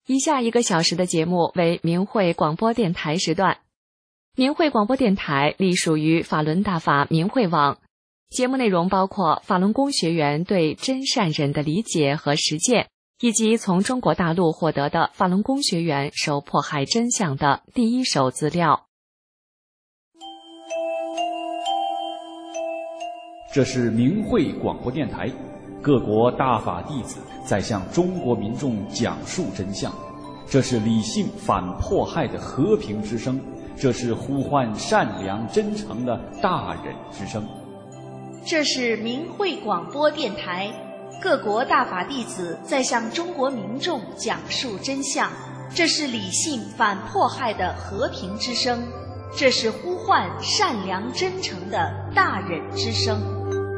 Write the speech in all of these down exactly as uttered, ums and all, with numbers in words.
以下一个小时的节目为明慧广播电台时段。明慧广播电台隶属于法轮大法明慧网，节目内容包括法轮功学员对真善忍的理解和实践，以及从中国大陆获得的法轮功学员受迫害真相的第一手资料。 这是明慧广播电台，各国大法弟子在向中国民众讲述真相，这是理性反迫害的和平之声，这是呼唤善良真诚的大忍之声。 这是明慧广播电台，各国大法弟子在向中国民众讲述真相，这是理性反迫害的和平之声，这是呼唤善良真诚的大忍之声。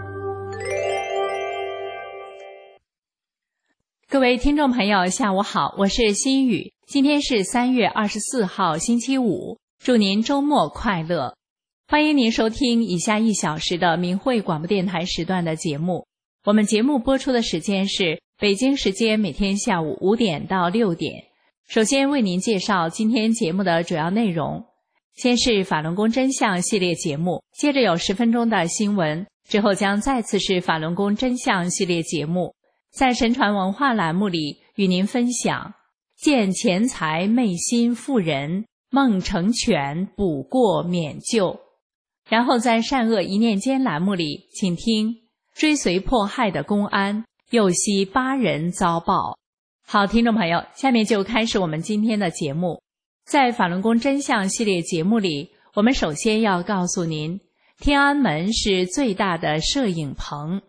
各位听众朋友，下午好，我是心雨。今天是三月二十四号，星期五，祝您周末快乐。欢迎您收听以下一小时的明慧广播电台时段的节目。我们节目播出的时间是北京时间每天下午五点到六点。首先为您介绍今天节目的主要内容。先是法轮功真相系列节目，接着有十分钟的新闻，之后将再次是法轮功真相系列节目。在神传文化栏目里与您分享见钱财昧心妇人，梦成全补过免救。然后在善恶一念间栏目里，请听追随迫害的公安，又惜八人遭报。好，听众朋友，下面就开始我们今天的节目。在法轮功真相系列节目里，我们首先要告诉您，天安门是最大的摄影棚。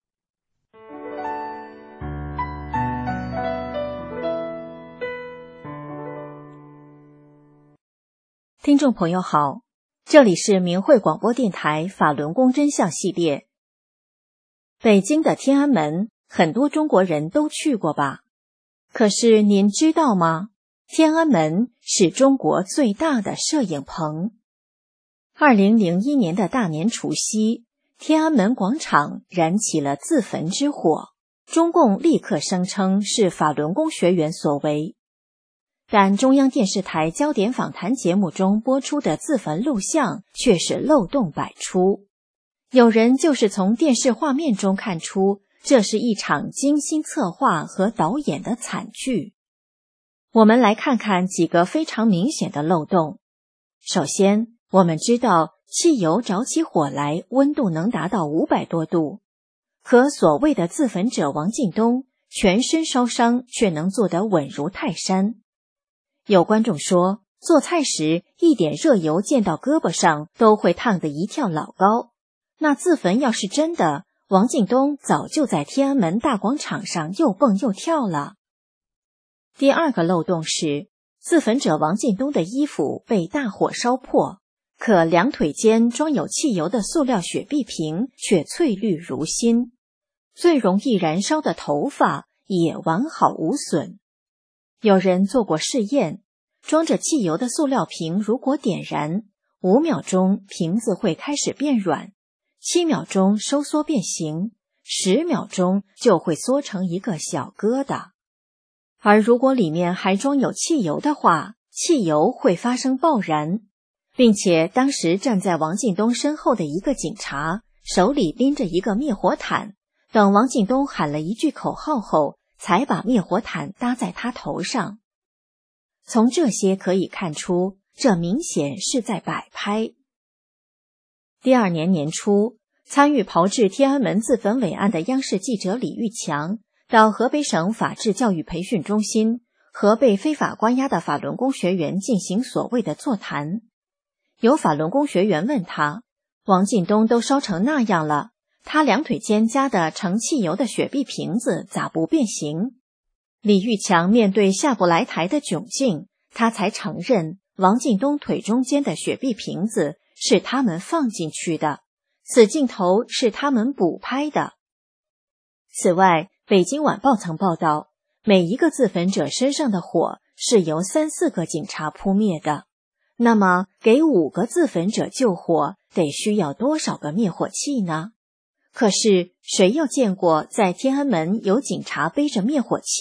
听众朋友好，这里是明慧广播电台法轮功真相系列。北京的天安门，很多中国人都去过吧？可是您知道吗？天安门是中国最大的摄影棚。二零零一年的大年除夕，天安门广场燃起了自焚之火，中共立刻声称是法轮功学员所为。但中央电视台焦点访谈节目中播出的自焚录像却是漏洞百出，有人就是从电视画面中看出这是一场精心策划和导演的惨剧。我们来看看几个非常明显的漏洞。首先，我们知道汽油着起火来温度能达到五百多度，可所谓的自焚者王进东全身烧伤却能做得稳如泰山。有观众说，做菜时一点热油溅到胳膊上都会烫得一跳老高。那自焚要是真的，王进东早就在天安门大广场上又蹦又跳了。第二个漏洞是，自焚者王进东的衣服被大火烧破，可两腿间装有汽油的塑料雪碧瓶却翠绿如新，最容易燃烧的头发也完好无损。有人做过试验，装着汽油的塑料瓶如果点燃，五秒钟瓶子会开始变软，七秒钟收缩变形，十秒钟就会缩成一个小疙瘩。而如果里面还装有汽油的话，汽油会发生爆燃，并且当时站在王进东身后的一个警察手里拎着一个灭火毯，等王进东喊了一句口号后，才把灭火毯搭在他头上。从这些可以看出，这明显是在摆拍。第二年年初，参与炮制天安门自焚伟案的央视记者李玉强到河北省法治教育培训中心和被非法关押的法轮功学员进行所谓的座谈。有法轮功学员问他，王进东都烧成那样了，他两腿间夹的盛汽油的雪碧瓶子咋不变形？李玉强面对下不来台的窘境，他才承认王进东腿中间的雪碧瓶子是他们放进去的，此镜头是他们补拍的。此外，北京晚报曾报道，每一个自焚者身上的火是由三四个警察扑灭的，那么给五个自焚者救火得需要多少个灭火器呢？可是谁又见过在天安门有警察背着灭火器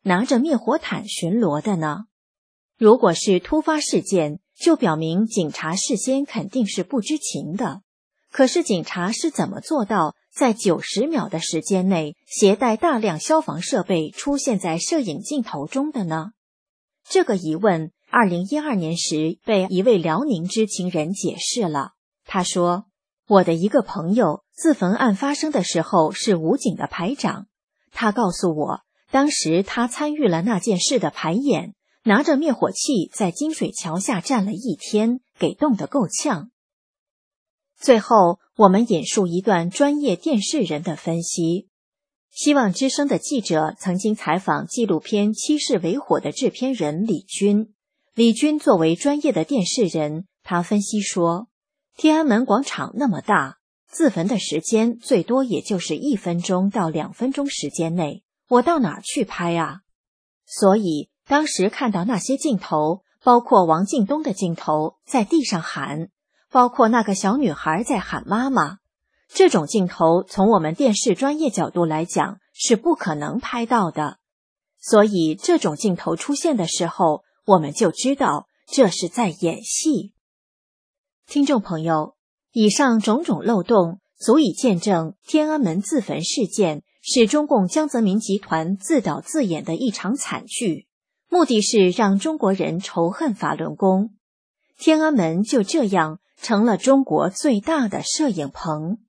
拿着灭火毯巡逻的呢？如果是突发事件，就表明警察事先肯定是不知情的。可是警察是怎么做到在九十秒的时间内携带大量消防设备出现在摄影镜头中的呢？这个疑问二零一二年时被一位辽宁知情人解释了。他说，我的一个朋友自焚案发生的时候是武警的排长，他告诉我，当时他参与了那件事的排演，拿着灭火器在金水桥下站了一天，给冻得够呛。最后，我们引述一段专业电视人的分析。希望之声的记者曾经采访纪录片《七世为火》的制片人李军。李军作为专业的电视人，他分析说，天安门广场那么大，自焚的时间最多也就是一分钟到两分钟时间内，我到哪儿去拍啊？所以当时看到那些镜头，包括王敬东的镜头，在地上喊，包括那个小女孩在喊妈妈，这种镜头从我们电视专业角度来讲是不可能拍到的。所以这种镜头出现的时候，我们就知道这是在演戏。听众朋友，以上种种漏洞足以见证天安门自焚事件是中共江泽民集团自导自演的一场惨剧，目的是让中国人仇恨法轮功。天安门就这样成了中国最大的摄影棚。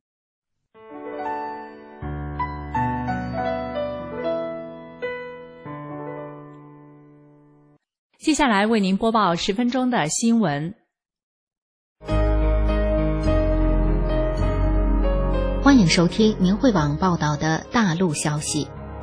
接下来为您播报十分钟的新闻。 欢迎收听明慧网报道的大陆消息。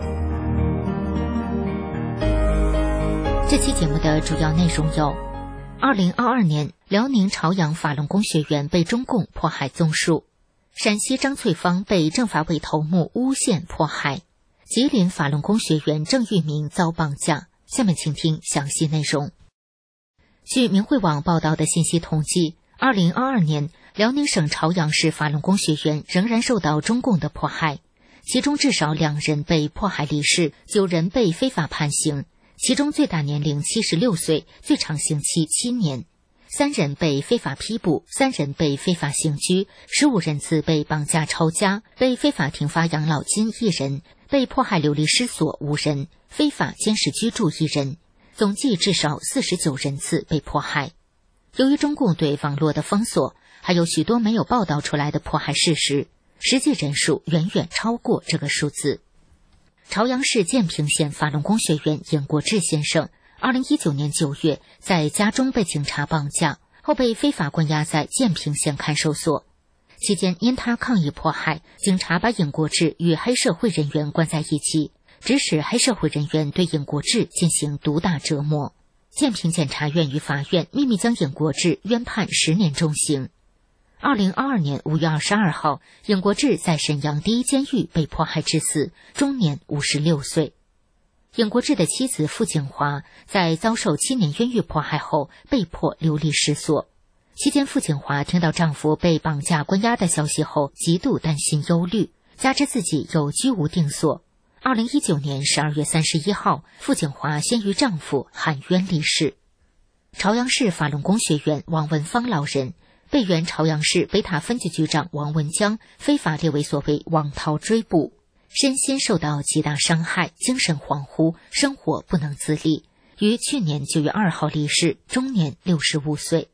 这期节目的主要内容有：二零二二年，辽宁朝阳法轮功学员被中共迫害纵数；陕西张翠芳被政法委头目诬陷迫害；吉林法轮功学员郑玉明遭绑架。下面请听详细内容。据明慧网报道的信息统计，二零二二年，辽宁省朝阳市法轮功学员仍然受到中共的迫害，其中至少两人被迫害离世，九人被非法判刑，其中最大年龄七十六岁，最长刑期七年。三人被非法批捕，三人被非法刑拘，十五人次被绑架抄家，被非法停发养老金一人，被迫害流离失所五人，非法监视居住一人，总计至少四十九人次被迫害。由于中共对网络的封锁，还有许多没有报道出来的迫害事实，实际人数远远超过这个数字。朝阳市建平县法轮功学员尹国志先生二零一九年九月在家中被警察绑架，后被非法关押在建平县看守所。期间因他抗议迫害，警察把尹国志与黑社会人员关在一起，指使黑社会人员对尹国志进行毒打折磨。建平检察院与法院秘密将尹国志冤判十年重刑。二零二二年五月二十二号，尹国志在沈阳第一监狱被迫害致死，终年五十六岁。尹国志的妻子傅景华在遭受七年冤狱迫害后被迫流离失所。期间傅景华听到丈夫被绑架关押的消息后极度担心忧虑，加之自己又居无定所。二零一九年十二月三十一号，傅景华先于丈夫喊冤离世。朝阳市法轮功学员王文芳老人被原朝阳市北塔分局局长王文江非法列为所谓网逃追捕，身心受到极大伤害，精神恍惚，生活不能自理，于去年九月二号离世，终年六十五岁。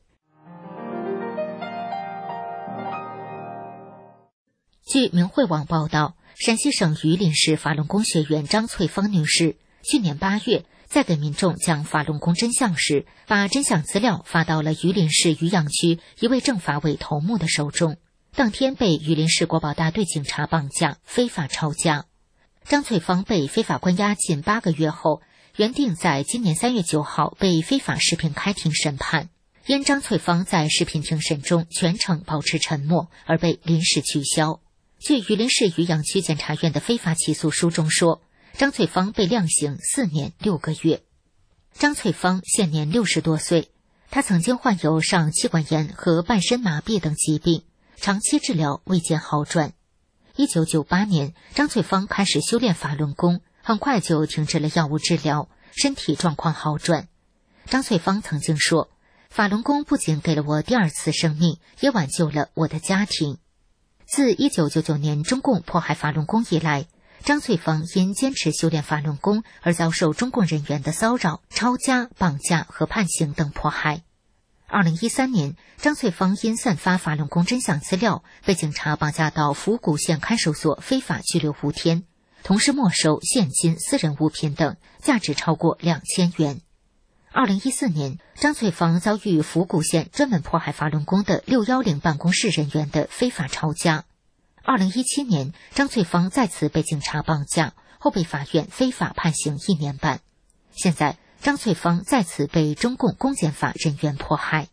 据明慧网报道，陕西省榆林市法轮功学员张翠芳女士去年八月在给民众讲法轮功真相时，把真相资料发到了榆林市渔阳区一位政法委头目的手中，当天被榆林市国保大队警察绑架，非法抄家。张翠芳被非法关押近八个月后，原定在今年三月九号被非法视频开庭审判，因张翠芳在视频庭审中全程保持沉默，而被临时取消。据榆林市渔阳区检察院的非法起诉书中说，张翠芳被量刑四年六个月。张翠芳现年六十多岁，她曾经患有上气管炎和半身麻痹等疾病，长期治疗未见好转。一九九八年，张翠芳开始修炼法轮功，后很快就停止了药物治疗，身体状况好转。张翠芳曾经说，法轮功不仅给了我第二次生命，也挽救了我的家庭。自一九九九年中共迫害法轮功以来，张翠芳因坚持修炼法轮功而遭受中共人员的骚扰、抄家、绑架和判刑等迫害。二零一三年，张翠芳因散发法轮功真相资料，被警察绑架到府谷县看守所非法拘留五天，同时没收现金、私人物品等，价值超过两千元。二零一四年，张翠芳遭遇府谷县专门迫害法轮功的六一零办公室人员的非法抄家。二零一七年，张翠芳再次被警察绑架，后被法院非法判刑一年半。现在，张翠芳再次被中共公检法人员迫害。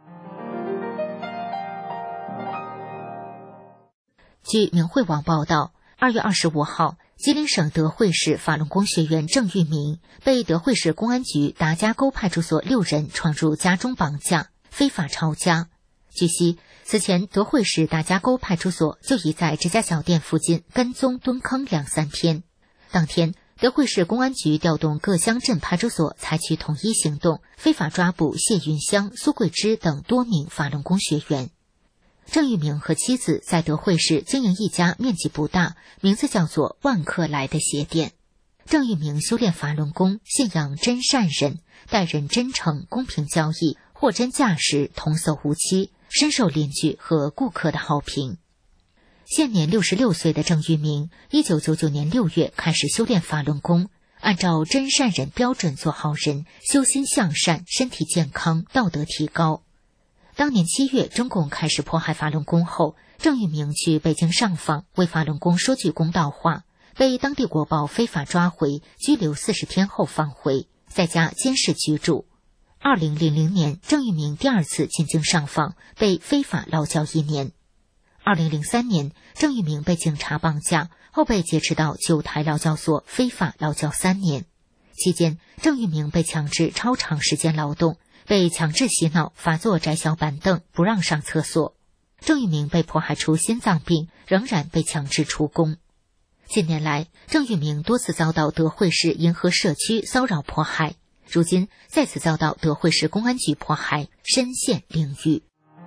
据明慧网报道，二月二十五号，吉林省德惠市法轮功学员郑玉明被德惠市公安局达家沟派出所六人闯入家中绑架，非法抄家。据悉，此前德惠市达家沟派出所就已在这家小店附近跟踪蹲坑两三天。当天，德惠市公安局调动各乡镇派出所采取统一行动，非法抓捕谢云香、苏桂芝等多名法轮功学员。郑玉明和妻子在德惠市经营一家面积不大、名字叫做万客来的鞋店。郑玉明修炼法轮功，信仰真善忍，待人真诚，公平交易，货真价实，童叟无欺，深受邻居和顾客的好评。现年六十六岁的郑玉明，一九九九年六月开始修炼法轮功，按照真善忍标准做好人，修心向善，身体健康，道德提高。当年七月，中共开始迫害法轮功后，郑玉明去北京上访，为法轮功说句公道话，被当地国报非法抓回，拘留四十天后放回，在家监视居住。二零零零年，郑玉明第二次进京上访，被非法劳教一年。二零零三年，郑玉明被警察绑架，后被劫持到九台劳教所非法劳教三年。期间，郑玉明被强制超长时间劳动，被强制洗脑、罚坐窄小板凳，不让上厕所。郑玉明被迫害出心脏病，仍然被强制出宫。近年来，郑玉明多次遭到德惠市银河社区骚扰迫害，如今再次遭到德惠市公安局迫害，身陷囹圄。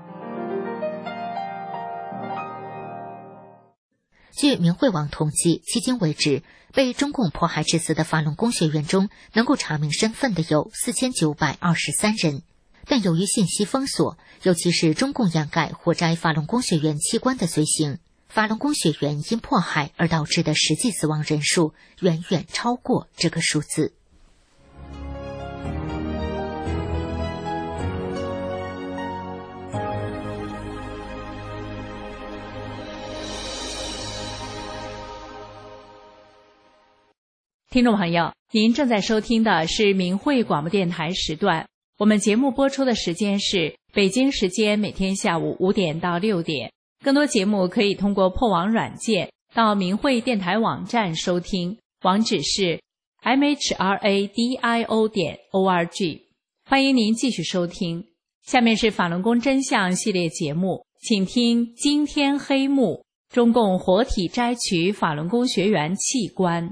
据明慧网统计，迄今为止，被中共迫害致死的法轮功学员中，能够查明身份的有四千九百二十三人。但由于信息封锁，尤其是中共掩盖活摘法轮功学员器官的罪行，法轮功学员因迫害而导致的实际死亡人数远远超过这个数字。 听众朋友，您正在收听的是明慧广播电台时段，我们节目播出的时间是北京时间每天下午五点到六点。更多节目可以通过破网软件到明慧电台网站收听，网址是 m h r a d i o 点 o r g。 欢迎您继续收听。下面是法轮功真相系列节目，请听惊天黑幕，中共活体摘取法轮功学员器官。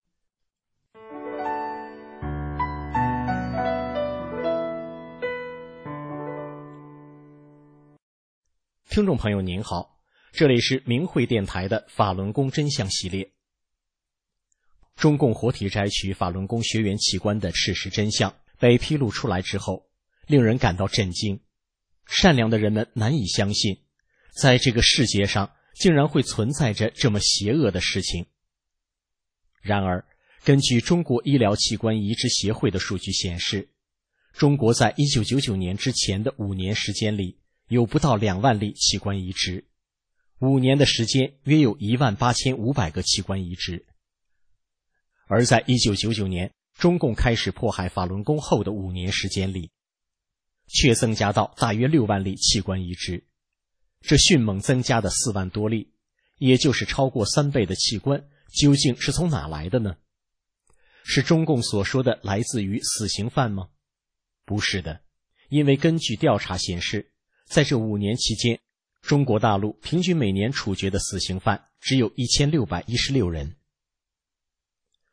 听众朋友您好，这里是明慧电台的法轮功真相系列。中共活体摘取法轮功学员器官的事实真相被披露出来之后，令人感到震惊。善良的人们难以相信，在这个世界上竟然会存在着这么邪恶的事情。然而，根据中国医疗器官移植协会的数据显示，中国在一九九九年之前的五年时间里，有不到两万例器官移植，五年的时间约有一万八千五百个器官移植。而在一九九九年中共开始迫害法轮功后的五年时间里，却增加到大约六万例器官移植，这迅猛增加的四万多例，也就是超过三倍的器官，究竟是从哪来的呢？是中共所说的来自于死刑犯吗？不是的，因为根据调查显示，在这五年期间，中国大陆平均每年处决的死刑犯只有一千六百一十六人。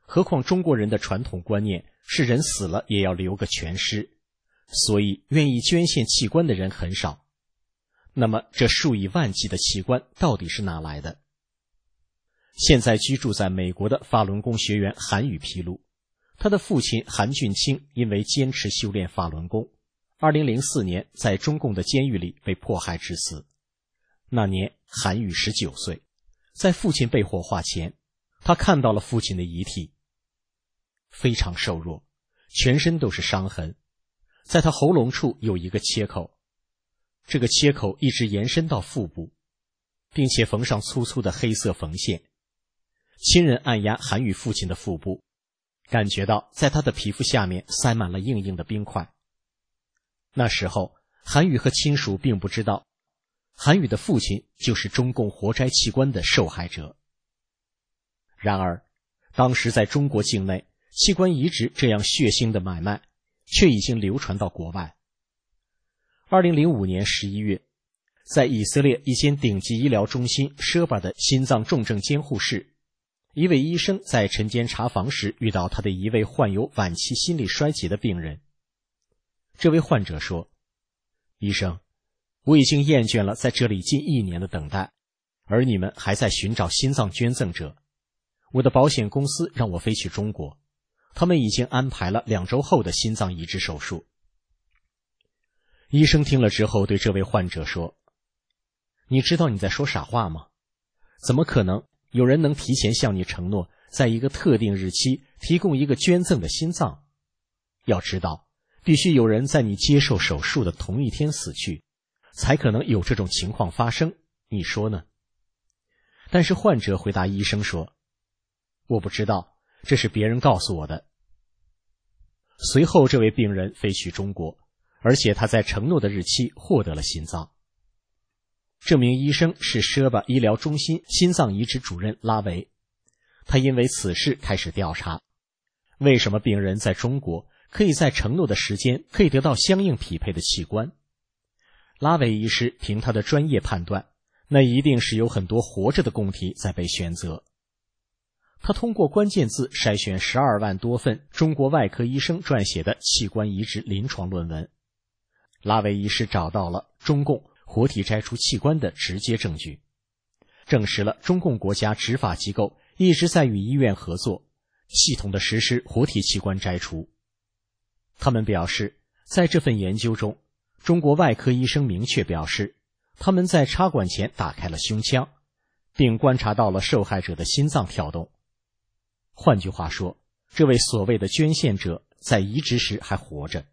何况中国人的传统观念是人死了也要留个全尸，所以愿意捐献器官的人很少。那么这数以万计的器官到底是哪来的？现在居住在美国的法轮功学员韩宇披露，他的父亲韩俊清因为坚持修炼法轮功，二零零四年在中共的监狱里被迫害致死。那年韩宇十九岁，在父亲被火化前，他看到了父亲的遗体，非常瘦弱，全身都是伤痕，在他喉咙处有一个切口，这个切口一直延伸到腹部，并且缝上粗粗的黑色缝线。亲人按压韩宇父亲的腹部，感觉到在他的皮肤下面塞满了硬硬的冰块。那时候韩宇和亲属并不知道，韩宇的父亲就是中共活摘器官的受害者。然而当时在中国境内，器官移植这样血腥的买卖却已经流传到国外。二零零五年十一月，在以色列一间顶级医疗中心舍巴的心脏重症监护室，一位医生在晨间查房时遇到他的一位患有晚期心力衰竭的病人。这位患者说，医生，我已经厌倦了在这里近一年的等待，而你们还在寻找心脏捐赠者。我的保险公司让我飞去中国，他们已经安排了两周后的心脏移植手术。医生听了之后对这位患者说，你知道你在说傻话吗？怎么可能有人能提前向你承诺，在一个特定日期提供一个捐赠的心脏？要知道，必须有人在你接受手术的同一天死去，才可能有这种情况发生，你说呢？但是患者回答医生说，我不知道，这是别人告诉我的。随后这位病人飞去中国，而且他在承诺的日期获得了心脏。这名医生是舍巴医疗中心心脏移植主任拉维，他因为此事开始调查，为什么病人在中国可以在承诺的时间可以得到相应匹配的器官。拉维医师凭他的专业判断，那一定是有很多活着的供体在被选择。他通过关键字筛选十二万多份中国外科医生撰写的器官移植临床论文，拉维医师找到了中共活体摘除器官的直接证据，证实了中共国家执法机构一直在与医院合作，系统地实施活体器官摘除。他们表示，在这份研究中，中国外科医生明确表示，他们在插管前打开了胸腔，并观察到了受害者的心脏跳动。换句话说，这位所谓的捐献者在移植时还活着。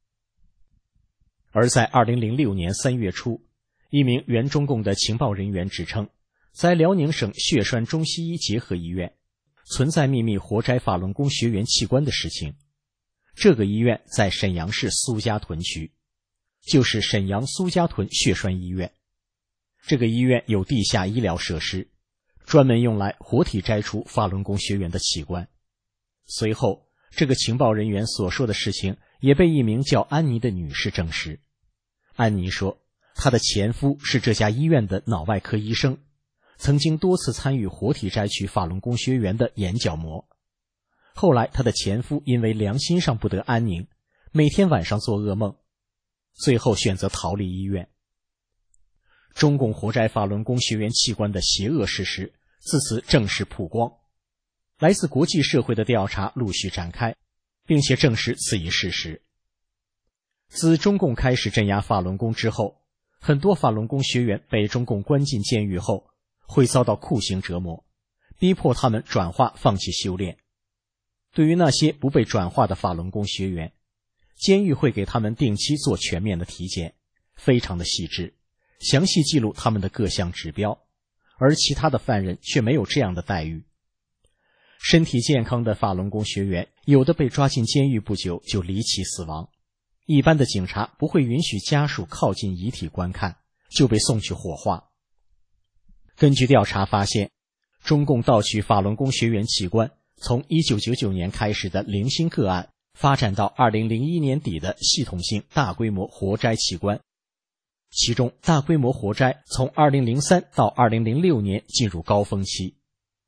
而在二零零六年三月初，一名原中共的情报人员指称，在辽宁省血栓中西医结合医院存在秘密活摘法轮功学员器官的事情。这个医院在沈阳市苏家屯区，就是沈阳苏家屯血栓医院。这个医院有地下医疗设施，专门用来活体摘除法轮功学员的器官。随后，这个情报人员所说的事情也被一名叫安妮的女士证实。安妮说，她的前夫是这家医院的脑外科医生，曾经多次参与活体摘取法轮功学员的眼角膜。后来她的前夫因为良心上不得安宁，每天晚上做噩梦，最后选择逃离医院。中共活摘法轮功学员器官的邪恶事实自此正式曝光，来自国际社会的调查陆续展开，并且证实此一事实。自中共开始镇压法轮功之后，很多法轮功学员被中共关进监狱后，会遭到酷刑折磨，逼迫他们转化放弃修炼。对于那些不被转化的法轮功学员，监狱会给他们定期做全面的体检，非常的细致，详细记录他们的各项指标，而其他的犯人却没有这样的待遇。身体健康的法轮功学员，有的被抓进监狱不久就离奇死亡，一般的警察不会允许家属靠近遗体观看，就被送去火化。根据调查发现，中共盗取法轮功学员器官从一九九九年开始的零星个案，发展到二零零一年底的系统性大规模活摘器官。其中大规模活摘从二零零三到二零零六年进入高峰期。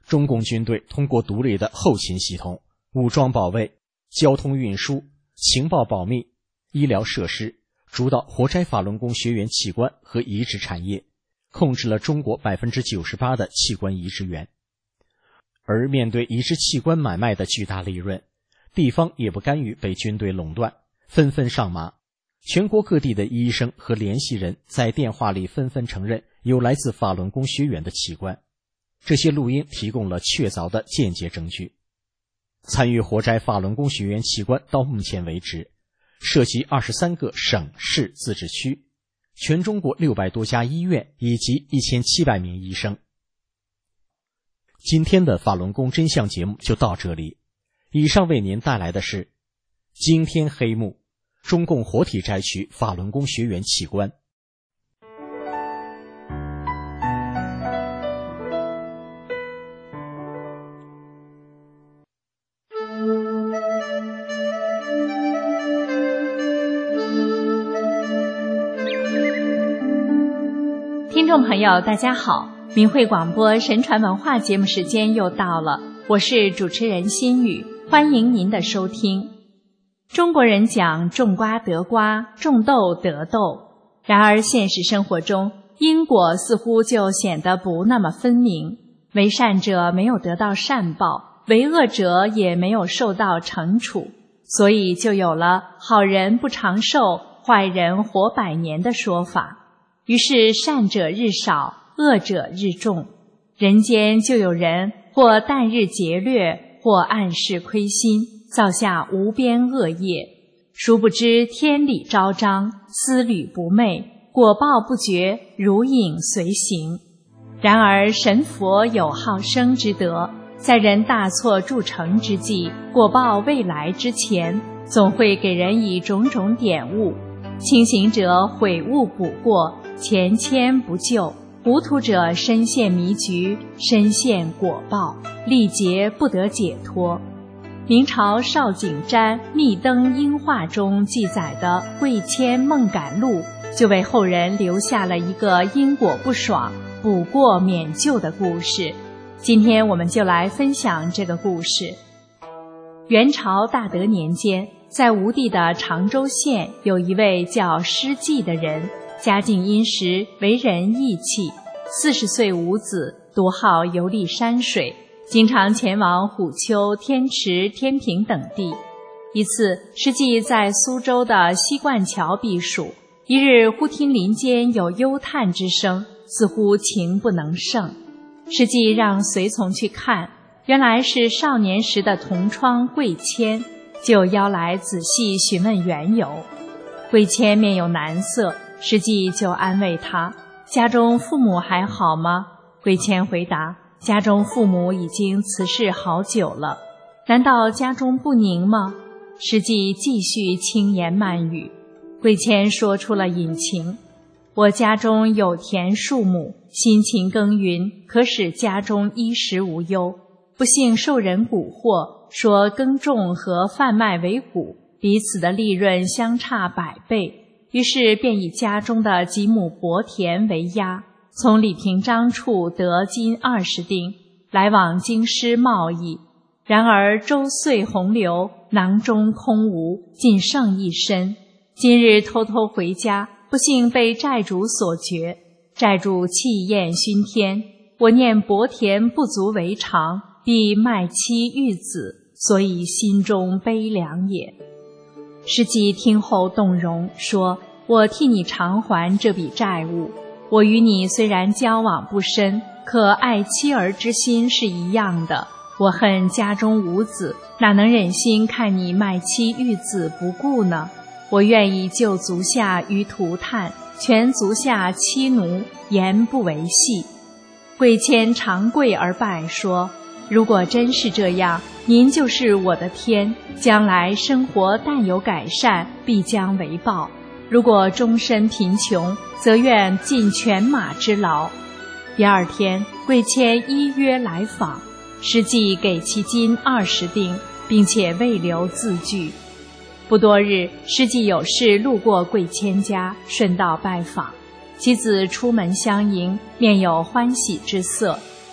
中共军队通过独立的后勤系统、武装保卫、交通运输、情报保密、医疗设施，主导活摘法轮功学员器官和移植产业，控制了中国 百分之九十八 的器官移植源。而面对移植器官买卖的巨大利润，地方也不甘于被军队垄断，纷纷上马。全国各地的医生和联系人在电话里纷纷承认有来自法轮功学员的器官，这些录音提供了确凿的间接证据。参与活摘法轮功学员器官到目前为止，涉及二十三个省市自治区，全中国六百多家医院以及一千七百名医生。今天的法轮功真相节目就到这里，以上为您带来的是惊天黑幕，中共活体摘取法轮功学员器官。 听众朋友大家好，明慧广播神传文化节目时间又到了，我是主持人心雨，欢迎您的收听。中国人讲种瓜得瓜，种豆得豆，然而现实生活中因果似乎就显得不那么分明，为善者没有得到善报，为恶者也没有受到惩处，所以就有了好人不长寿，坏人活百年的说法。于是善者日少，恶者日众，人间就有人或旦日劫掠，或暗室亏心，造下无边恶业。殊不知天理昭彰，思虑不昧，果报不绝，如影随形。然而神佛有好生之德，在人大错铸成之际，果报未来之前，总会给人以种种点悟。清醒者悔悟补过，前迁不救；糊涂者深陷迷局，深陷果报，历劫不得解脱。明朝邵景瞻《密灯英话》中记载的贵谦梦感录，就为后人留下了一个因果不爽、补过免救的故事。今天我们就来分享这个故事。元朝大德年间，在吴地的常州县有一位叫施济的人，家境殷实，为人义气，四十岁无子，独好游历山水，经常前往虎丘、天池、天平等地。一次，施济在苏州的西冠桥避暑，一日忽听林间有忧叹之声，似乎情不能胜。施济让随从去看，原来是少年时的同窗贵谦，就邀来仔细询问缘由。贵谦面有难色，施济就安慰他：家中父母还好吗？贵谦回答：家中父母已经辞世好久了。难道家中不宁吗？施济继续轻言慢语。贵谦说出了隐情：我家中有田数亩，辛勤耕耘，可使家中衣食无忧。不幸受人蛊惑，说耕种和贩卖为股，彼此的利润相差百倍，于是便以家中的几亩薄田为押，从李平章处得金二十锭，来往京师贸易。然而周岁洪流，囊中空无，仅剩一身。今日偷偷回家，不幸被债主所决，债主气焰熏天，我念薄田不足为偿，必卖妻育子，所以心中悲凉也。施济听后动容，说：我替你偿还这笔债务。我与你虽然交往不深，可爱妻儿之心是一样的。我恨家中无子，哪能忍心看你卖妻育子不顾呢？我愿意救足下于涂炭，全足下妻奴，言不为戏。贵谦长跪而拜，说：如果真是这样，您就是我的天，将来生活但有改善，必将为报；如果终身贫穷，则愿尽犬马之劳。第二天，贵谦依约来访，施济给其金二十锭，并且未留字据。不多日，施济有事路过贵谦家，顺道拜访。妻子出门相迎，面有欢喜之色。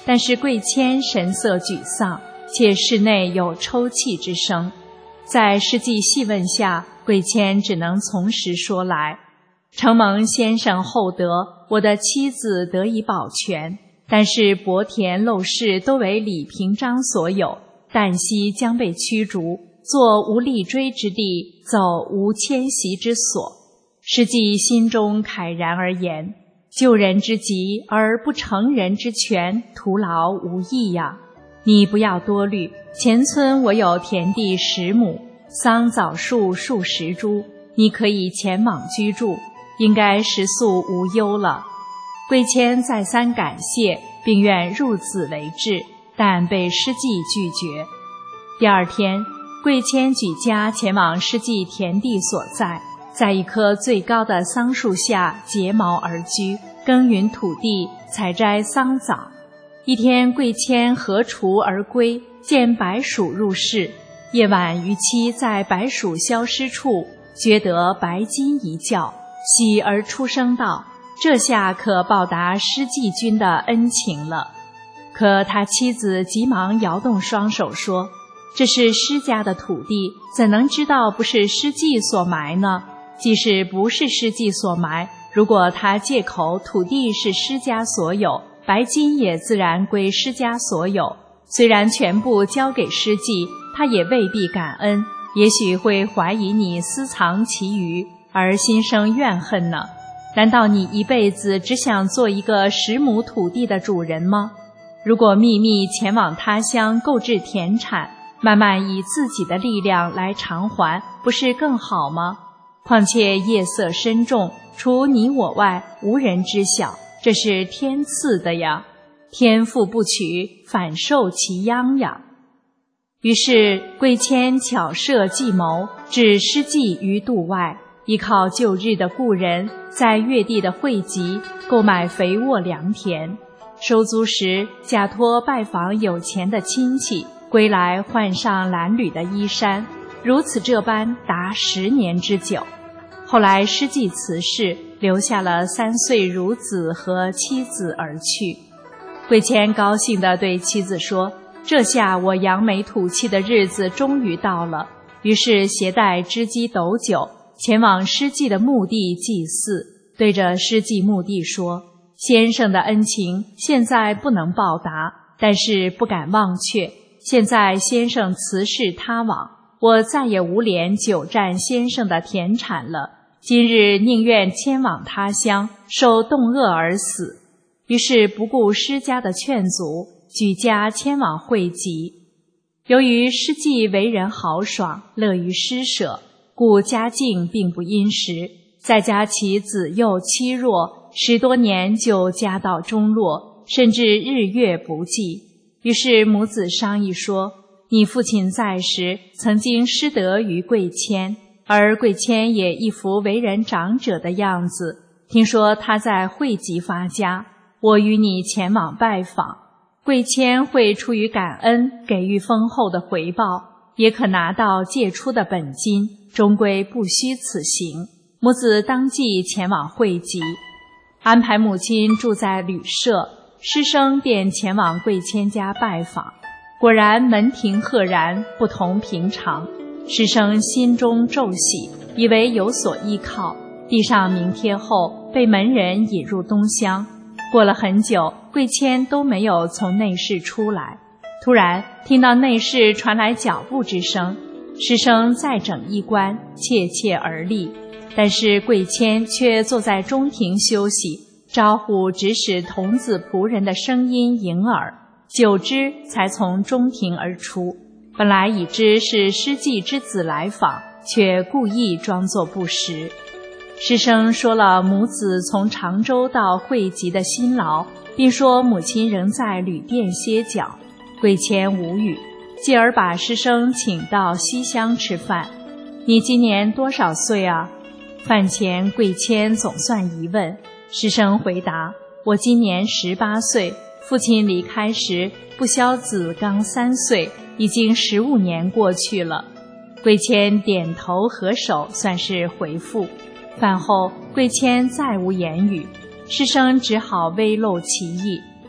但是贵谦神色沮丧，且室内有抽泣之声。在师继细问下，贵谦只能从实说来：承蒙先生厚德，我的妻子得以保全，但是薄田陋室都为李平章所有，旦夕将被驱逐，坐无立锥之地，走无迁徙之所。师继心中慨然而言：救人之急而不成人之全，徒劳无益呀！你不要多虑，前村我有田地十亩，桑枣树数十株，你可以前往居住，应该食宿无忧了。贵谦再三感谢，并愿入子为质，但被师继拒绝。第二天，贵谦举家前往师继田地所在，在一棵最高的桑树下结茅而居，耕耘土地，采摘桑枣。一天，贵谦合锄而归，见白鼠入室。夜晚，于妻在白鼠消失处觉得白金一叫，喜而出声道：这下可报答师继君的恩情了。可他妻子急忙摇动双手说：这是师家的土地，怎能知道不是师继所埋呢？即使不是师继所埋，如果他借口土地是师家所有，白金也自然归师家所有。虽然全部交给师继，他也未必感恩，也许会怀疑你私藏其余，而心生怨恨呢。难道你一辈子只想做一个十亩土地的主人吗？如果秘密前往他乡购置田产，慢慢以自己的力量来偿还，不是更好吗？况且夜色深重，除你我外无人知晓，这是天赐的呀，天父不取，反受其殃呀。于是贵谦巧设计谋，置师继于度外，依靠旧日的故人，在越地的会集购买肥沃良田，收租时假托拜访有钱的亲戚，归来换上褴褛的衣衫，如此这般达十年之久。后来师继辞世，留下了三岁孺子和妻子而去。贵谦高兴地对妻子说：这下我扬眉吐气的日子终于到了。于是携带织机斗酒，前往师继的墓地祭祀，对着师继墓地说：先生的恩情现在不能报答，但是不敢忘却。现在先生辞世他往，我再也无脸久占先生的田产了，今日宁愿迁往他乡，受冻饿而死。于是不顾师家的劝阻，举家迁往会集。由于师继为人豪爽，乐于施舍，故家境并不殷实，再加其子幼妻弱，十多年就家道中落，甚至日月不济。于是母子商议说：你父亲在时曾经施德于贵谦，而贵谦也一副为人长者的样子，听说他在会集发家，我与你前往拜访，贵谦会出于感恩给予丰厚的回报，也可拿到借出的本金，终归不虚此行。母子当即前往会集，安排母亲住在旅社，师生便前往贵谦家拜访。果然门庭赫然，不同平常。师生心中骤喜，以为有所依靠，递上名帖后，被门人引入东厢。过了很久，贵谦都没有从内室出来。突然听到内室传来脚步之声，师生再整衣冠，怯怯而立。但是贵谦却坐在中庭休息，招呼指使童子仆人的声音迎耳，久之才从中庭而出。本来已知是师继之子来访，却故意装作不识。师生说了母子从常州到会集的辛劳，并说母亲仍在旅店歇脚。贵谦无语，继而把师生请到西厢吃饭。你今年多少岁啊？饭前贵谦总算一问，师生回答：我今年十八岁，父亲离开时不肖子刚三岁，已经十五年过去了。贵谦点头合手，算是回复。饭后贵谦再无言语，师生只好微露其意，不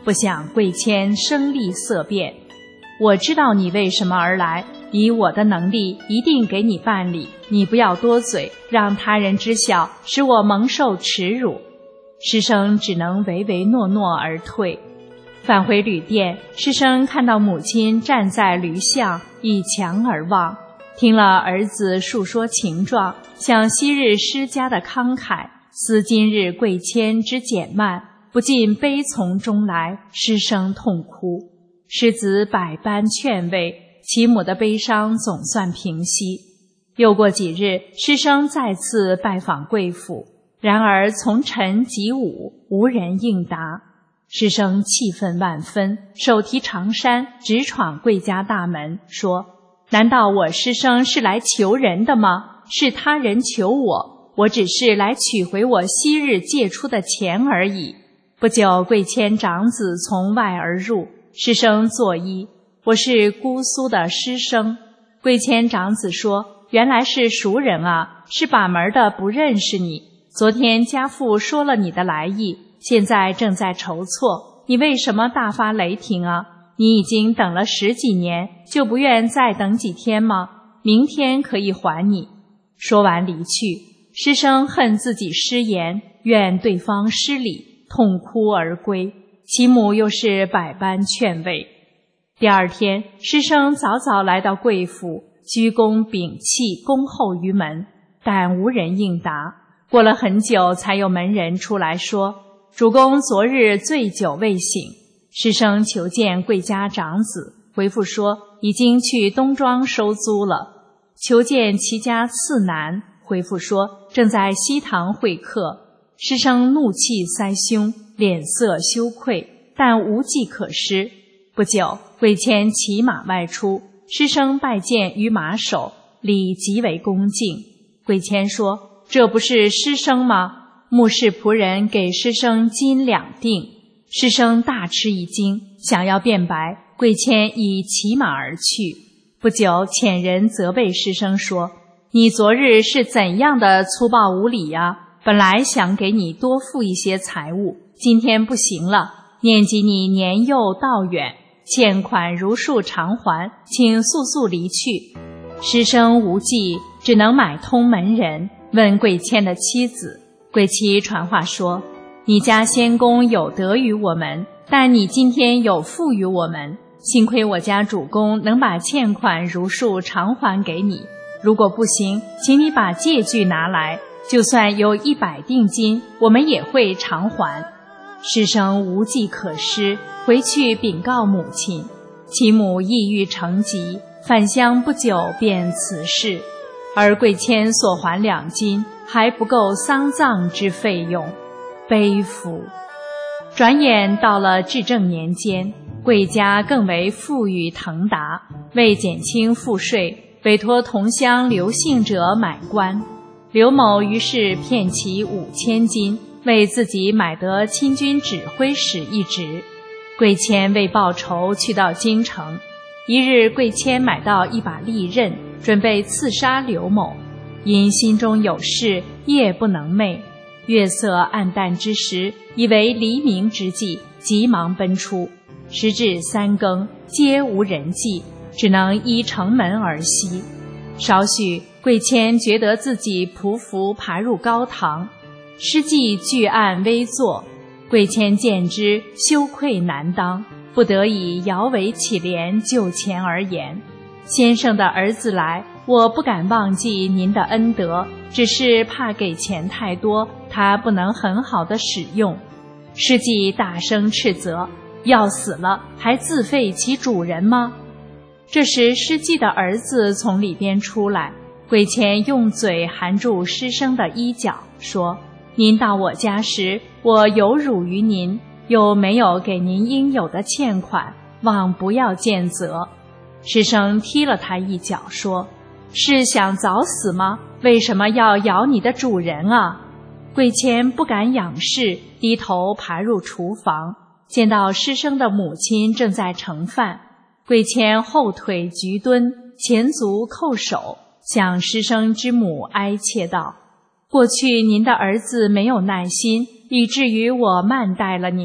不想贵谦声厉色变。我知道你为什么而来，以我的能力一定给你办理，你不要多嘴，让他人知晓，使我蒙受耻辱。师生只能唯唯诺诺而退。返回旅店，师生看到母亲站在驴巷，倚墙而望，听了儿子述说情状，想昔日施家的慷慨，思今日贵谦之减慢，不禁悲从中来，失声痛哭。师子百般劝慰，其母的悲伤总算平息。又过几日，师生再次拜访贵府，然而从晨及午，无人应答。师生气愤万分，手提长衫直闯贵家大门，说：难道我师生是来求人的吗？是他人求我，我只是来取回我昔日借出的钱而已。不久，贵谦长子从外而入，师生作揖：我是姑苏的师生。贵谦长子说：原来是熟人啊，是把门的不认识你。昨天家父说了你的来意，现在正在筹措，你为什么大发雷霆啊？你已经等了十几年，就不愿再等几天吗？明天可以还你。说完离去，师生恨自己失言，怨对方失礼，痛哭而归。其母又是百般劝慰。第二天，师生早早来到贵府，鞠躬屏气恭候于门，但无人应答。过了很久，才有门人出来说：主公昨日醉酒未醒。师生求见贵家长子，回复说已经去东庄收租了。求见其家次男，回复说正在西堂会客。师生怒气塞胸，脸色羞愧，但无计可施。不久，贵谦骑马外出，师生拜见于马首，礼极为恭敬。贵谦说：这不是师生吗？目视仆人给师生金两锭。师生大吃一惊，想要辩白，贵谦已骑马而去。不久，遣人责备师生说：你昨日是怎样的粗暴无礼呀？本来想给你多付一些财物，今天不行了，念及你年幼道远，欠款如数偿还，请速速离去。师生无计，只能买通门人，问贵谦的妻子。贵妻传话说：你家先公有德于我们，但你今天有负于我们，幸亏我家主公能把欠款如数偿还给你，如果不行，请你把借据拿来，就算有一百锭金，我们也会偿还。师生无计可施，回去禀告母亲。其母抑郁成疾，返乡不久便辞世，而贵谦所还两金还不够丧葬之费用，悲夫。转眼到了至正年间，贵家更为富裕腾达，为减轻赋税，委托同乡刘姓者买官。刘某于是骗其五千金，为自己买得亲军指挥使一职。贵谦为报仇，去到京城。一日，贵谦买到一把利刃，准备刺杀刘某，因心中有事，夜不能寐。月色暗淡之时，以为黎明之际，急忙奔出。时至三更，皆无人迹，只能依城门而息。少许，贵谦觉得自己匍匐爬入高堂，师继巨案危坐。贵谦见之，羞愧难当，不得已摇尾乞怜，就前而言：先生的儿子来，我不敢忘记您的恩德，只是怕给钱太多，他不能很好的使用。师继大声斥责：要死了，还自废其主人吗？这时师继的儿子从里边出来，贵谦用嘴含住师生的衣角，说：您到我家时，我有辱于您，又没有给您应有的欠款，望不要见责。师生踢了他一脚，说：是想早死吗？为什么要咬你的主人啊？贵谦不敢仰视，低头爬入厨房，见到师生的母亲正在盛饭。贵谦后腿局蹲，前足叩首，向师生之母哀切道：过去您的儿子没有耐心，以至于我慢待了您，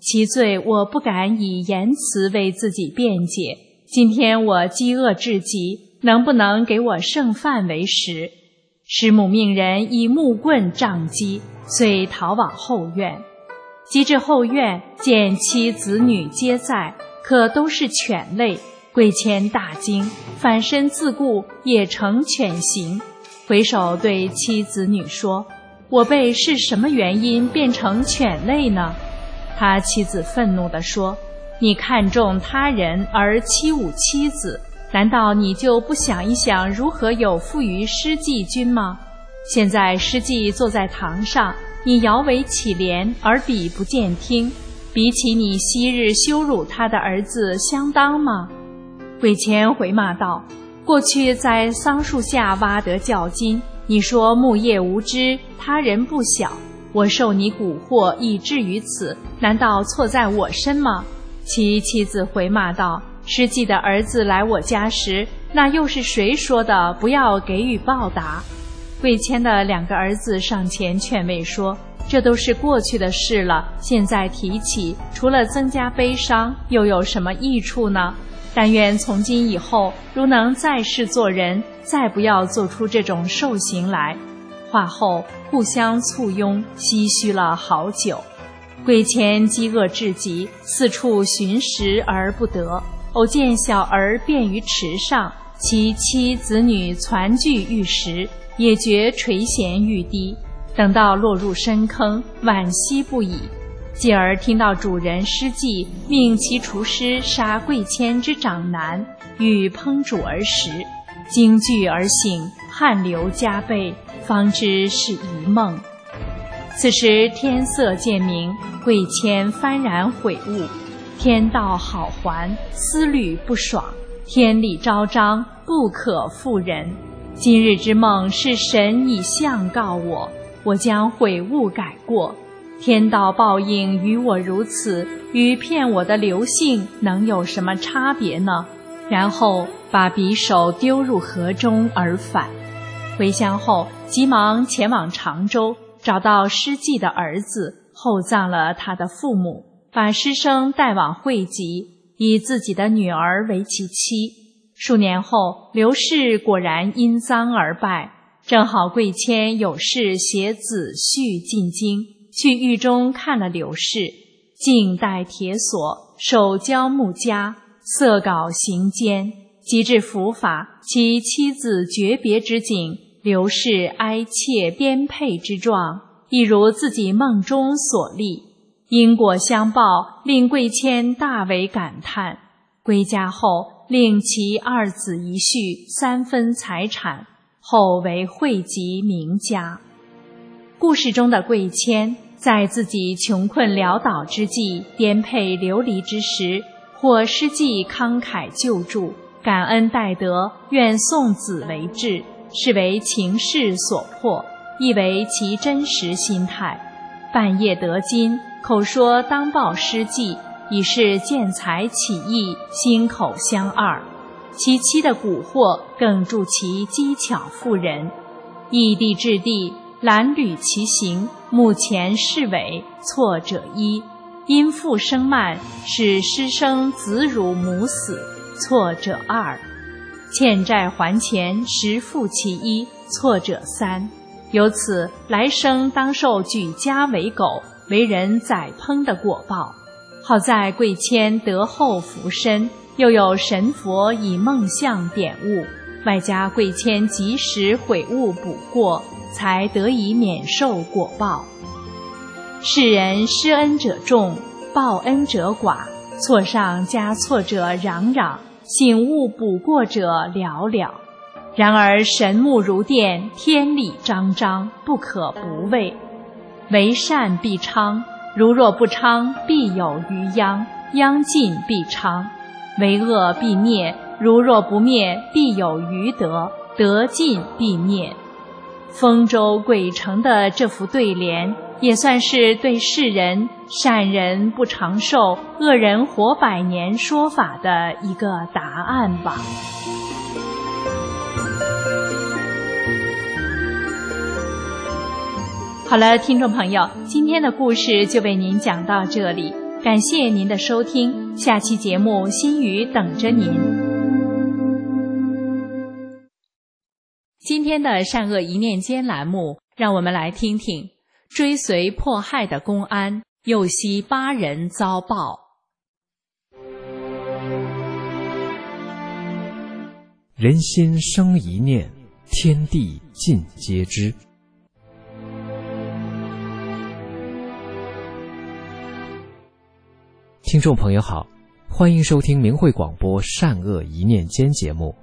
其罪我不敢以言辞为自己辩解。今天我饥饿至极，能不能给我剩饭为食？”师母命人以木棍杖击，遂逃往后院。及至后院，见妻子女皆在，可都是犬类。贵谦大惊，反身自顾，也成犬形。回首对妻子女说：“我辈是什么原因变成犬类呢？”他妻子愤怒地说：“你看重他人而欺侮妻子，难道你就不想一想如何有负于师季君吗？现在师季坐在堂上，你摇尾乞怜，耳彼不见听，比起你昔日羞辱他的儿子相当吗？”贵谦回骂道：“过去在桑树下挖得较金，你说木叶无知，他人不晓，我受你蛊惑以至于此，难道错在我身吗？”其妻子回骂道：“师季的儿子来我家时，那又是谁说的不要给予报答？”贵谦的两个儿子上前劝慰说：“这都是过去的事了，现在提起，除了增加悲伤，又有什么益处呢？但愿从今以后，如能在世做人，再不要做出这种兽行来。”话后互相簇拥，唏嘘了好久。贵谦饥饿至极，四处寻食而不得，偶见小儿便于池上，其妻子女攒聚欲食，也觉垂涎欲滴。等到落入深坑，惋惜不已。继而听到主人师季命其厨师杀贵谦之长男，欲烹煮而食，惊惧而醒，汗流浃背，方知是一梦。此时天色渐明，贵谦幡然悔悟，天道好还，思虑不爽，天理昭彰，不可负人。今日之梦是神以相告我，我将悔悟改过。天道报应于我如此，与骗我的刘姓能有什么差别呢？然后把匕首丢入河中而返。回乡后，急忙前往常州，找到师季的儿子，厚葬了他的父母，把师生带往会稽，以自己的女儿为其妻。数年后，刘氏果然因丧而败，正好贵谦有事携子婿进京，去狱中看了刘氏，颈戴铁锁，手交木枷，色稿行间。及至伏法，其妻子诀别之景，刘氏哀切颠沛之状，一如自己梦中所历。因果相报，令贵谦大为感叹。归家后，令其二子一婿三分财产，后为会稽名家。故事中的贵谦，在自己穷困潦倒之际，颠沛流离之时，获师季慷慨救助，感恩戴德，愿送子为质，是为情势所迫，亦为其真实心态。半夜得金，口说当报师季，已是见财起意，心口相二。其妻的蛊惑更助其机巧妇人，异地至地，褴褛其行，目前是尾，错者一。因父生慢，使师生子辱母死，错者二。欠债还钱，实付其一，错者三。由此来生当受举家为狗，为人宰烹的果报。好在贵谦得厚福身，又有神佛以梦象点悟，外加贵谦及时悔悟补过，才得以免受果报。世人施恩者众，报恩者寡，错上加错者攘攘，醒悟补过者寥寥。然而神目如电，天理昭彰，不可不畏。为善必昌，如若不昌，必有余殃，殃尽必昌；为恶必灭，如若不灭，必有余德，德尽必灭。丰州鬼城的这副对联，也算是对世人善人不长寿，恶人活百年说法的一个答案吧。好了，听众朋友，今天的故事就为您讲到这里。 感谢您的收听，下期节目心语等着您。今天的善恶一念间栏目，让我们来听听追随迫害的公安，又惜八人遭报。 人心生一念，天地尽皆知。听众朋友好，欢迎收听明慧广播善恶一念间节目。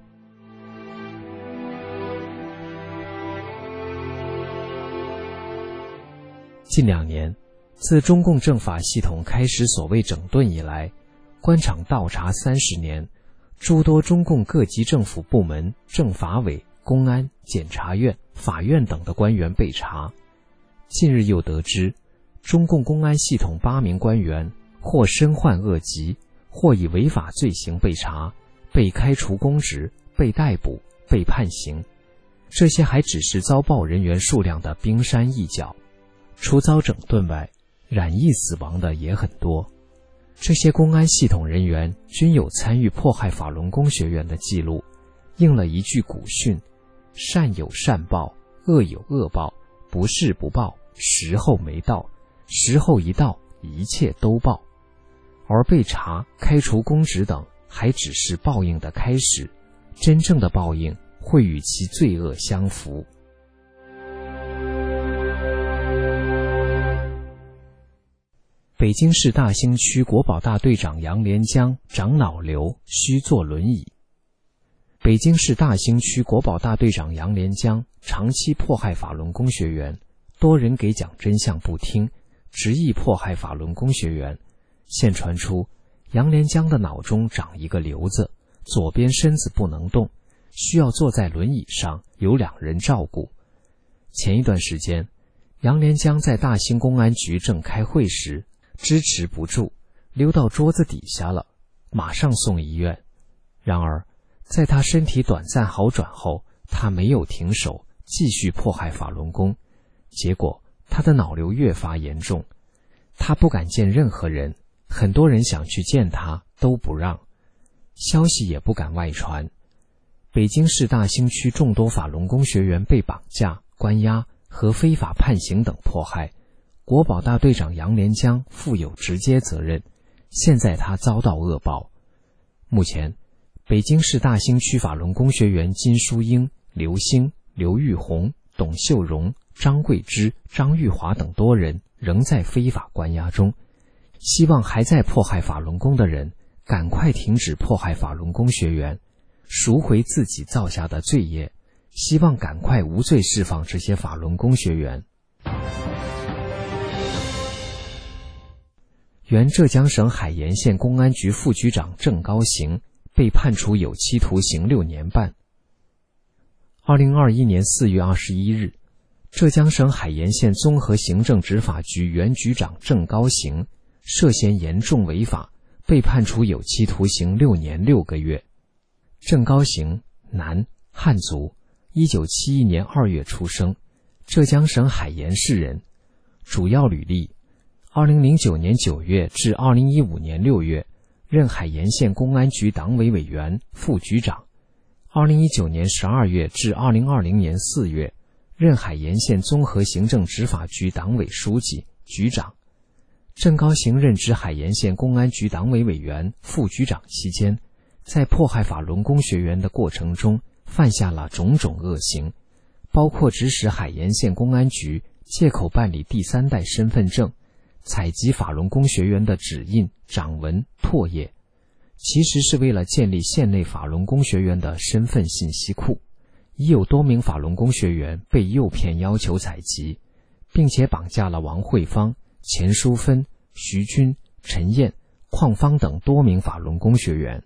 近两年，自中共政法系统开始所谓整顿以来，官场倒查三十年，诸多中共各级政府部门、政法委、公安、检察院、法院等的官员被查。近日又得知，中共公安系统八名官员或身患恶疾，或以违法罪行被查，被开除公职、被逮捕、被判刑。这些还只是遭报人员数量的冰山一角。除遭整顿外，染疫死亡的也很多。这些公安系统人员均有参与迫害法轮功学员的记录，应了一句古训：善有善报，恶有恶报，不是不报，时候没到，时候一到，一切都报。而被查、开除公职等还只是报应的开始，真正的报应会与其罪恶相符。北京市大兴区国保大队长杨连江长脑瘤，需坐轮椅。北京市大兴区国保大队长杨连江长期迫害法轮功学员，多人给讲真相不听，执意迫害法轮功学员。现传出杨连江的脑中长一个瘤子，左边身子不能动，需要坐在轮椅上，由两人照顾。前一段时间，杨连江在大兴公安局正开会时，支持不住，溜到桌子底下了，马上送医院。然而，在他身体短暂好转后，他没有停手，继续迫害法轮功。结果，他的脑瘤越发严重，他不敢见任何人，很多人想去见他都不让，消息也不敢外传。北京市大兴区众多法轮功学员被绑架、关押和非法判刑等迫害，国保大队长杨连江负有直接责任，现在他遭到恶报。目前，北京市大兴区法轮功学员金淑英、刘星、刘玉红、董秀荣、张桂芝、张玉华等多人仍在非法关押中，希望还在迫害法轮功的人赶快停止迫害法轮功学员，赎回自己造下的罪业，希望赶快无罪释放这些法轮功学员。原浙江省海盐县公安局副局长郑高行被判处有期徒刑六年半。二零二一年四月二十一日，浙江省海盐县综合行政执法局原局长郑高行涉嫌严重违法，被判处有期徒刑六年六个月。郑高行，男，汉族，一九七一年二月出生，浙江省海盐市人。主要履历：二零零九年九月至二零一五年六月，任海盐县公安局党委委员、副局长；二零一九年十二月至二零二零年四月，任海盐县综合行政执法局党委书记、局长。郑高行任职海盐县公安局党委委员、副局长期间，在迫害法轮功学员的过程中犯下了种种恶行，包括指使海盐县公安局借口办理第三代身份证，采集法轮功学员的指印、掌纹、唾液，其实是为了建立县内法轮功学员的身份信息库。已有多名法轮功学员被诱骗要求采集，并且绑架了王慧芳、钱淑芬、徐军、陈燕、邝芳等多名法轮功学员。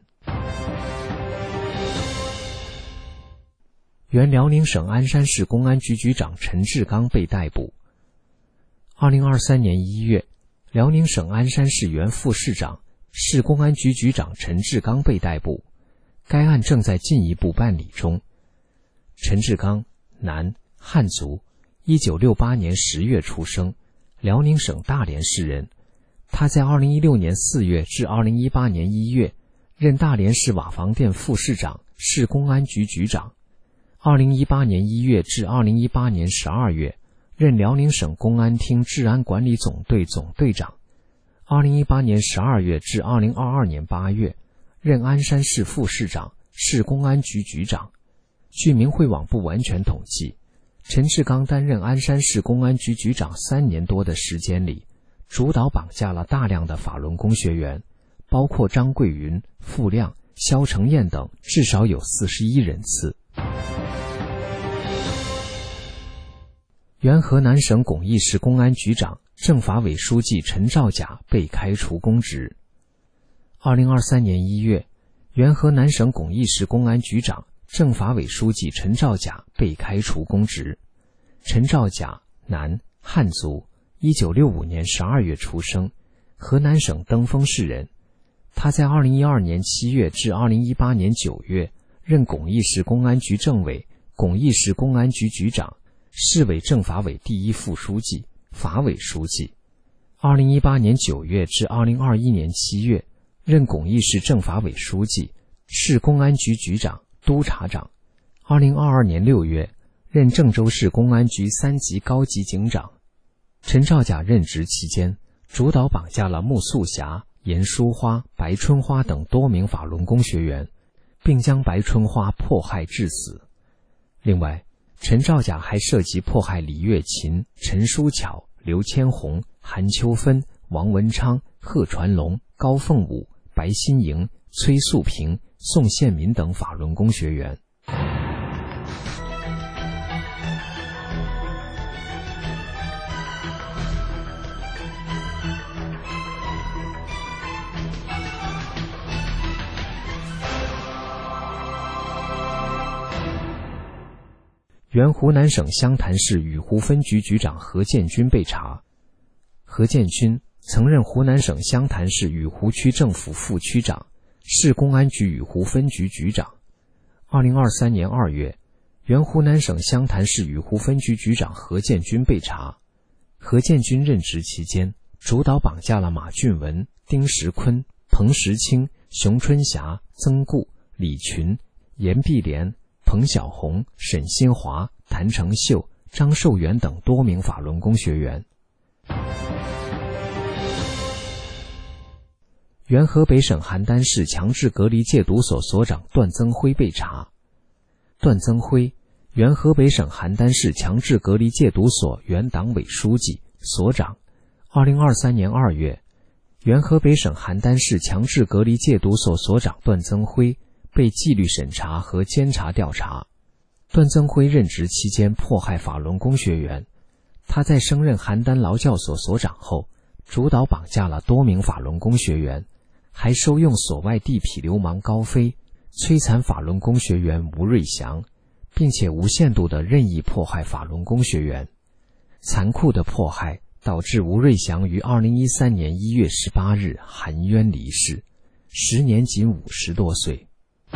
原辽宁省鞍山市公安局局长陈志刚被逮捕。二零二三年一月，辽宁省鞍山市原副市长、市公安局局长陈志刚被逮捕，该案正在进一步办理中。陈志刚，男，汉族，一九六八年十月出生，辽宁省大连市人。 他在二零一六年四月至二零一八年一月任大连市瓦房店副市长、市公安局局长。二零一八年一月至二零一八年十二月任辽宁省公安厅治安管理总队总队长。二零一八年十二月至二零二二年八月任鞍山市副市长、市公安局局长。据明慧网不完全统计，陈志刚担任鞍山市公安局局长三年多的时间里，主导绑架了大量的法轮功学员，包括张桂云、傅亮、肖成燕等，至少有四十一人次。原河南省巩义市公安局长、政法委书记陈兆甲被开除公职。二零二三年一月，原河南省巩义市公安局长、政法委书记陈兆甲被开除公职。陈兆甲，男，汉族，一九六五年十二月出生，河南省登封市人。他在二零一二年七月至二零一八年九月任巩义市公安局政委、巩义市公安局局长、市委政法委第一副书记、法委书记。二零一八年九月至二零二一年七月任巩义市政法委书记、市公安局局长、督察长。二零二二年六月任郑州市公安局三级高级警长。陈兆甲任职期间，主导绑架了穆素霞、严淑花、白春花等多名法轮功学员，并将白春花迫害致死。另外，陈兆甲还涉及迫害李月琴、陈淑巧、刘千红、韩秋芬、王文昌、贺传龙、高凤武、白新莹、崔素平、宋宪民等法轮功学员。原湖南省湘潭市雨湖分局局长何建军被查。何建军曾任湖南省湘潭市雨湖区政府副区长、市公安局雨湖分局局长。二零二三年二月，原湖南省湘潭市雨湖分局局长何建军被查。何建军任职期间，主导绑架了马俊文、丁石坤、彭石清、熊春霞、曾固、李群、严碧莲、彭小红、沈新华、谭成秀、张寿元等多名法轮功学员。原河北省邯郸市强制隔离戒毒所所长段增辉被查。段增辉，原河北省邯郸市强制隔离戒毒所原党委书记、所长。二零二三年二月，原河北省邯郸市强制隔离戒毒所所长段增辉被纪律审查和监察调查。段增辉任职期间迫害法轮功学员，他在升任邯郸劳教所所长后，主导绑架了多名法轮功学员，还收用所外地痞流氓高飞，摧残法轮功学员吴瑞祥，并且无限度地任意迫害法轮功学员。残酷的迫害导致吴瑞祥于二零一三年一月十八日含冤离世，时年仅五十多岁。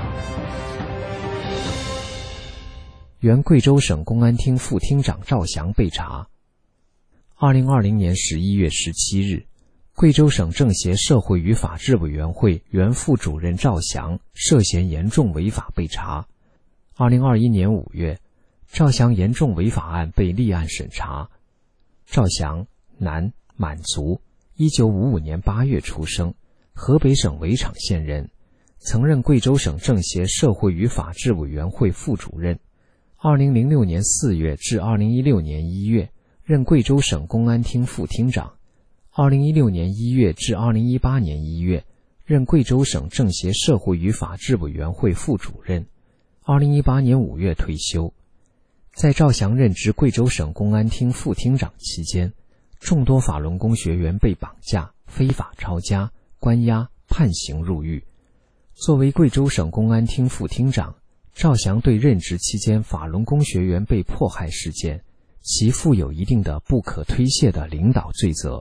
原贵州省公安厅副厅长赵翔被查。二零二零年十一月十七日，贵州省政协社会与法制委员会原副主任赵翔涉嫌严重违法被查。二零二一年五月，赵翔严重违法案被立案审查。赵翔，男，满族，一九五五年八月出生，河北省围场县人，曾任贵州省政协社会与法制委员会副主任。二零零六年四月至二零一六年一月任贵州省公安厅副厅长。二零一六年一月至二零一八年一月任贵州省政协社会与法制委员会副主任。二零一八年五月退休。在赵翔任职贵州省公安厅副厅长期间，众多法轮功学员被绑架、非法抄家、关押、判刑入狱。作为贵州省公安厅副厅长，赵翔对任职期间法轮功学员被迫害事件，其负有一定的不可推卸的领导罪责。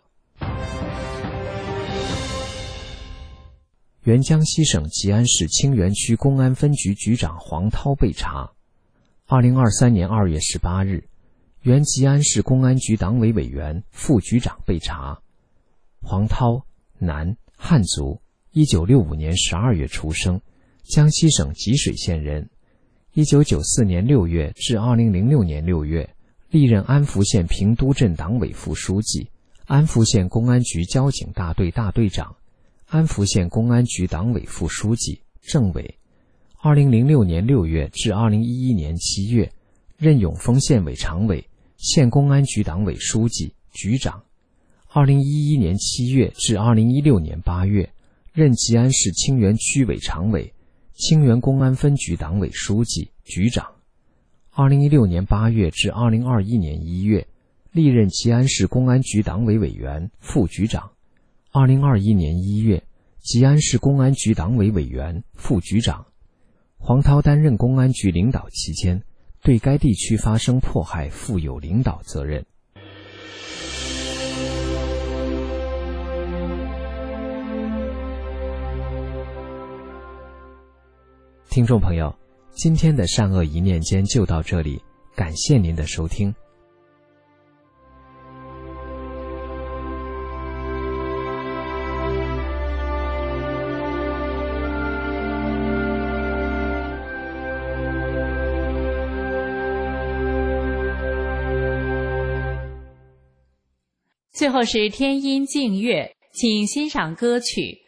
原江西省吉安市清源区公安分局局长黄涛被查。二零二三年二月十八日，原吉安市公安局党委委员、副局长被查。 黄涛，男，汉族，一九六五年十二月出生，江西省吉水县人。一九九四年六月至二零零六年六月，历任安福县平都镇党委副书记、安福县公安局交警大队大队长、安福县公安局党委副书记、政委。二零零六年六月至二零一一年七月，任永丰县委常委、县公安局党委书记、局长。二零一一年七月至二零一六年八月，任吉安市清源区委常委、清源公安分局党委书记、局长。二零一六年八月至二零二一年一月，历任吉安市公安局党委委员、副局长。二零二一年一月，吉安市公安局党委委员、副局长。黄涛担任公安局领导期间，对该地区发生迫害负有领导责任。听众朋友，今天的善恶一念间就到这里，感谢您的收听。 最后是天音静月，请欣赏歌曲。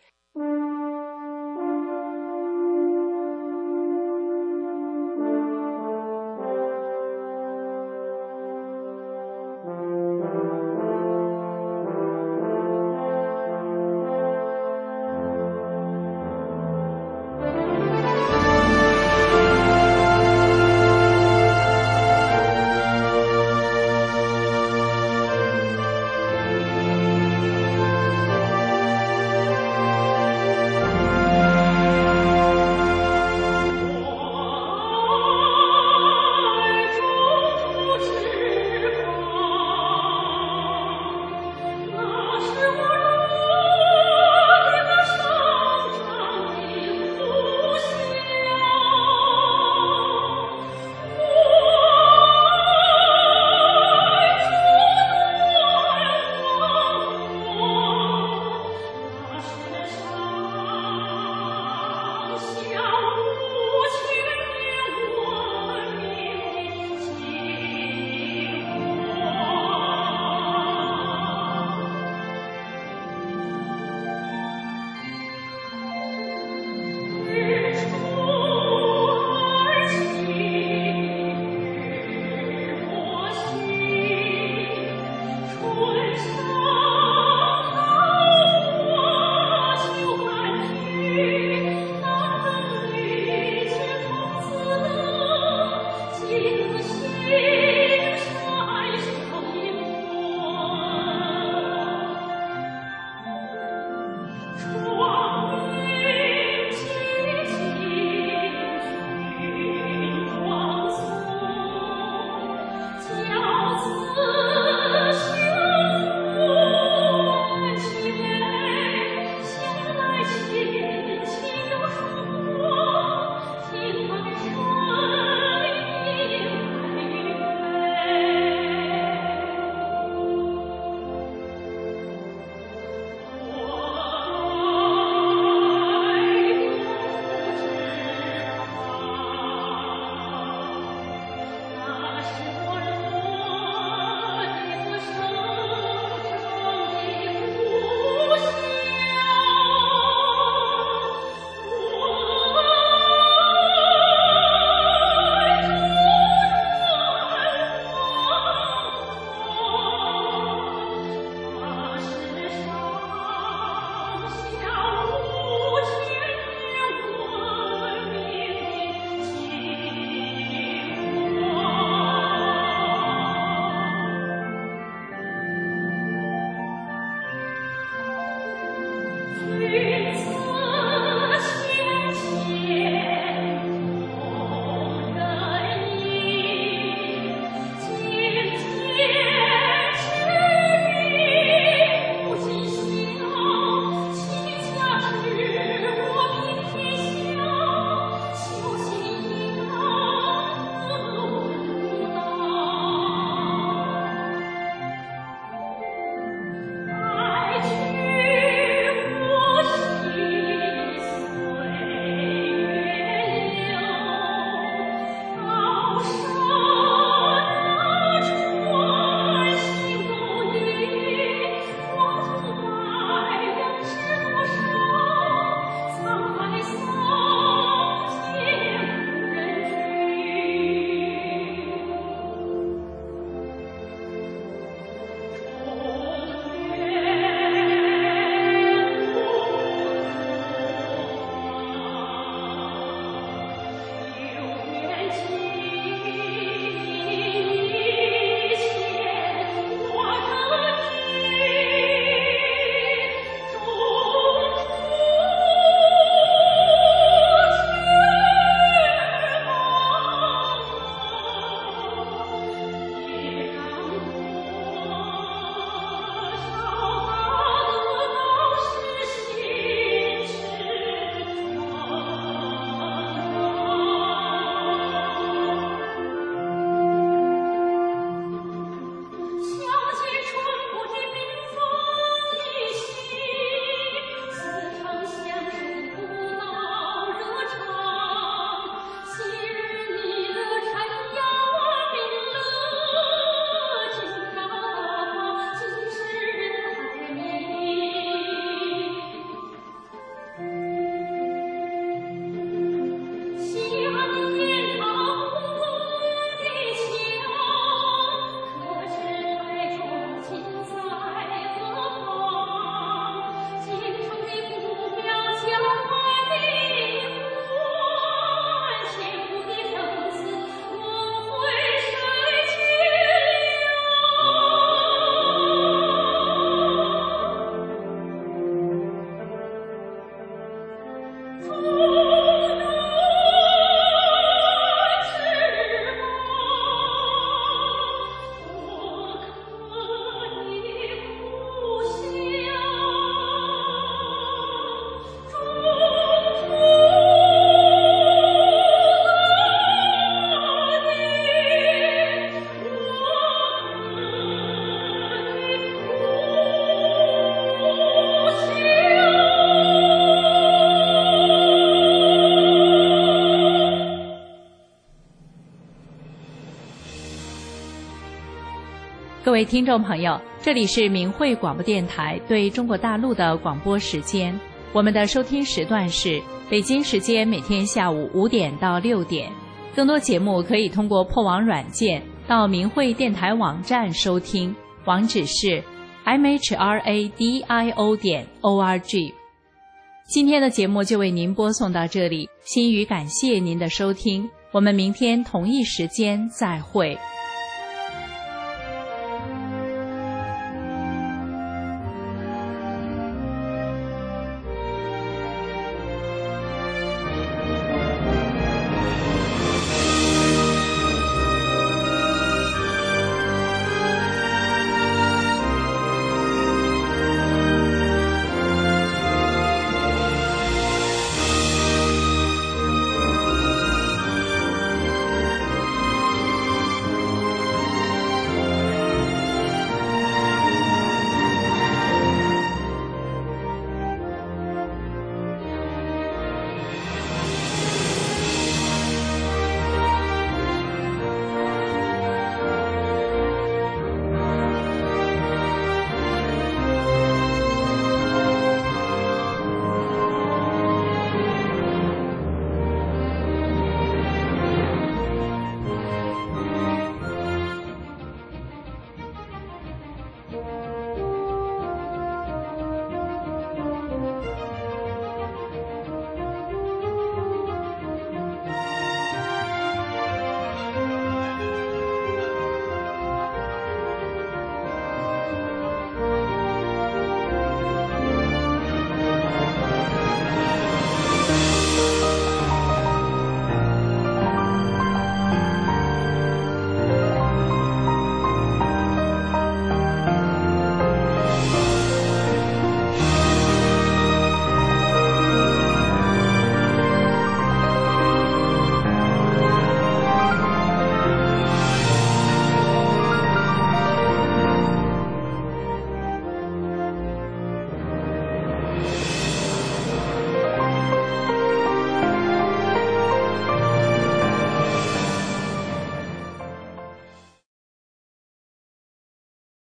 各位听众朋友，这里是明慧广播电台对中国大陆的广播时间，我们的收听时段是北京时间每天下午五点到六点。更多节目可以通过破网软件到明慧电台网站收听，网址是 m h r a d i o 点 o r g。 今天的节目就为您播送到这里，心语感谢您的收听，我们明天同一时间再会。